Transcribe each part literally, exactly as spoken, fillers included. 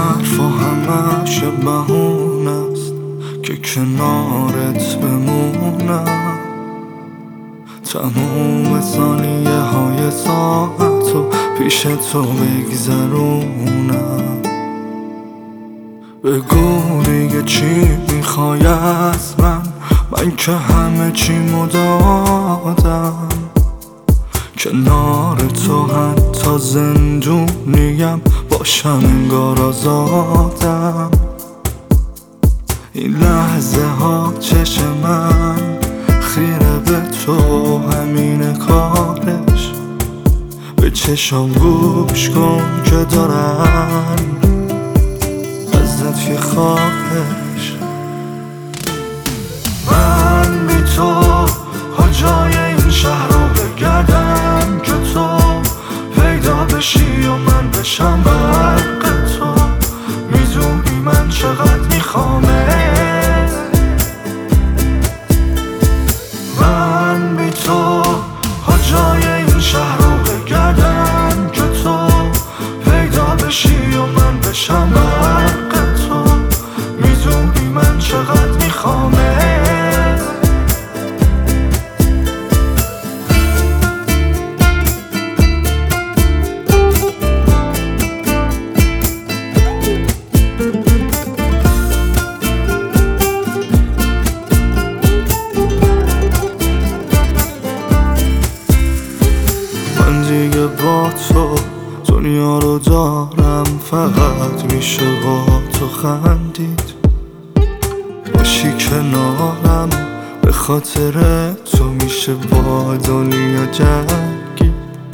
حرف و همش بهونه است که کنارت بمونم. تموم ثانیه های ساعت و پیش تو بگذرونم. بگو دیگه چی میخوای از من، من که همه چیمو دادم. کنار تو حتی زندونیم، باشم انگار آزادم. این لحظه ها چشم من خیره به تو، همین کارش. به چشم گوش کن که دارن ازت یه خواهش. من بی تو کجای این شهر رو بگردم که تو پیدا بشی و من بشم برق تو. میدونی من چقدر میخوامت. من بی تو کجای این شهر رو بگردم که تو پیدا بشی و من بشم برق تو. میدونی من چقدر میخوامت. من دیگه با تو دنیا رو دارم، فقط میشه با تو خندید. باشی کنارم به خاطر تو میشه با دنیا جنگید.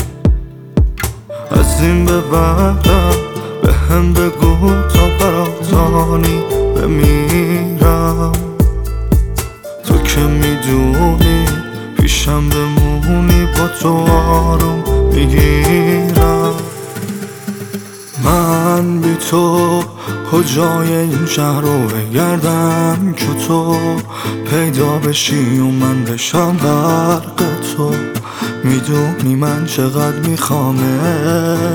از این به بعدم به هم بگو تا براتانی بمیرم. تو که میدونی پیشم بمونی، با تو آروم میگیرم. من بی تو کجای این شهر رو بگردم که تو پیدا بشی و من بشم برق تو. میدونی من چقدر میخوامت.